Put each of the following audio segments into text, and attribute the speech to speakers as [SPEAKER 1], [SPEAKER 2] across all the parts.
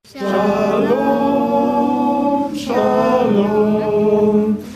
[SPEAKER 1] Shalom, Shalom,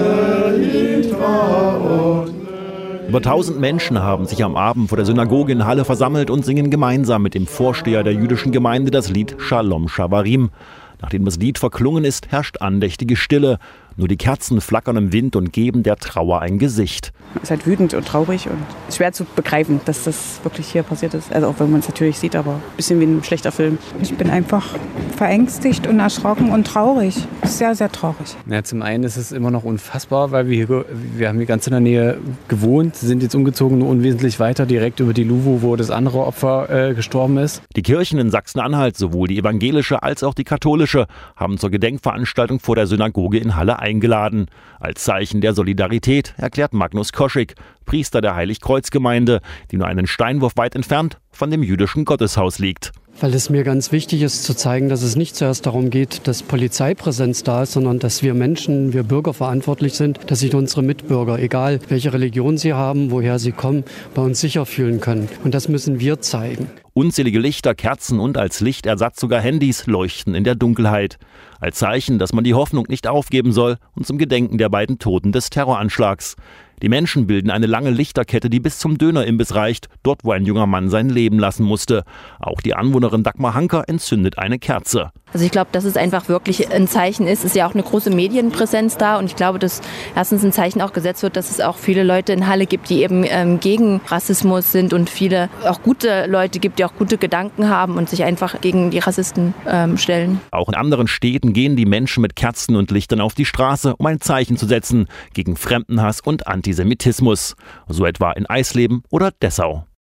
[SPEAKER 2] Über 1000 Menschen haben sich am Abend vor der Synagoge in Halle versammelt und singen gemeinsam mit dem Vorsteher der jüdischen Gemeinde das Lied Shalom Shavarim. Nachdem das Lied verklungen ist, herrscht andächtige Stille. Nur die Kerzen flackern im Wind und geben der Trauer ein Gesicht.
[SPEAKER 3] Es ist halt wütend und traurig und schwer zu begreifen, dass das wirklich hier passiert ist. Also auch wenn man es natürlich sieht, aber ein bisschen wie ein schlechter Film.
[SPEAKER 4] Ich bin einfach verängstigt und erschrocken und traurig. Sehr, sehr traurig.
[SPEAKER 5] Ja, zum einen ist es immer noch unfassbar, weil wir haben hier ganz in der Nähe gewohnt, sind jetzt umgezogen, nur unwesentlich weiter, direkt über die Luwu, wo das andere Opfer gestorben ist.
[SPEAKER 2] Die Kirchen in Sachsen-Anhalt, sowohl die evangelische als auch die katholische, haben zur Gedenkveranstaltung vor der Synagoge in Halle eingeladen. Als Zeichen der Solidarität, erklärt Magnus Koschik, Priester der Heiligkreuzgemeinde, die nur einen Steinwurf weit entfernt von dem jüdischen Gotteshaus liegt.
[SPEAKER 6] Weil es mir ganz wichtig ist zu zeigen, dass es nicht zuerst darum geht, dass Polizeipräsenz da ist, sondern dass wir Menschen, wir Bürger verantwortlich sind, dass sich unsere Mitbürger, egal welche Religion sie haben, woher sie kommen, bei uns sicher fühlen können. Und das müssen wir zeigen.
[SPEAKER 2] Unzählige Lichter, Kerzen und als Lichtersatz sogar Handys leuchten in der Dunkelheit. Als Zeichen, dass man die Hoffnung nicht aufgeben soll und zum Gedenken der beiden Toten des Terroranschlags. Die Menschen bilden eine lange Lichterkette, die bis zum Dönerimbiss reicht, dort wo ein junger Mann sein Leben lassen musste. Auch die Anwohnerin Dagmar Hanker entzündet eine Kerze.
[SPEAKER 7] Also ich glaube, dass es einfach wirklich ein Zeichen ist. Es ist ja auch eine große Medienpräsenz da und ich glaube, dass erstens ein Zeichen auch gesetzt wird, dass es auch viele Leute in Halle gibt, die eben gegen Rassismus sind und viele auch gute Leute gibt, die auch gute Gedanken haben und sich einfach gegen die Rassisten stellen.
[SPEAKER 2] Auch in anderen Städten gehen die Menschen mit Kerzen und Lichtern auf die Straße, um ein Zeichen zu setzen gegen Fremdenhass und Antisemitismus. So etwa in Eisleben oder Dessau.